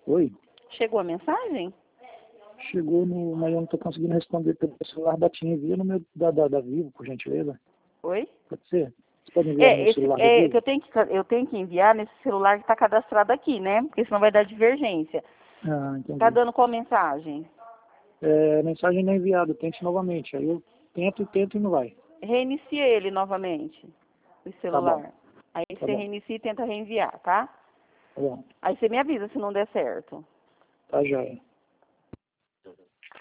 Oi? Chegou a mensagem? Chegou no... Mas eu não estou conseguindo responder pelo celular da TIM. Envia no meu da Vivo, por gentileza. Oi? Pode ser? Você pode enviar no meu celular da Que Vivo? eu tenho que enviar nesse celular que está cadastrado aqui, né? Porque senão vai dar divergência. Ah, Tá entendi. dando qual mensagem? Mensagem não enviada, tente novamente. Aí eu tento e não vai. Reinicia ele novamente, o Tá bom, celular. Aí tá você bom, reinicia e tenta reenviar, tá? tá bom. Aí você me avisa se não der certo. Tá joia.